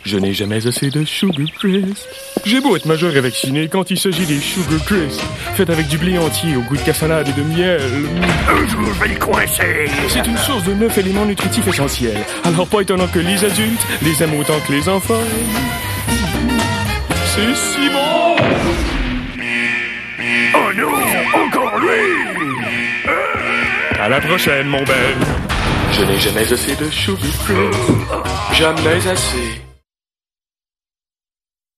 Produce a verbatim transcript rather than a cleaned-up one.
Je n'ai jamais assez de Sugar Crisp. J'ai beau être majeur et vacciné, quand il s'agit des Sugar Crisp, faites avec du blé entier au goût de cassonade et de miel. Un jour, je vais les coincer. C'est une source de neuf éléments nutritifs essentiels. Alors pas étonnant que les adultes les aiment autant que les enfants. C'est si bon! Oh non, encore lui! À la prochaine, mon bel. Je n'ai jamais assez de Sugar Crisp. Jamais assez.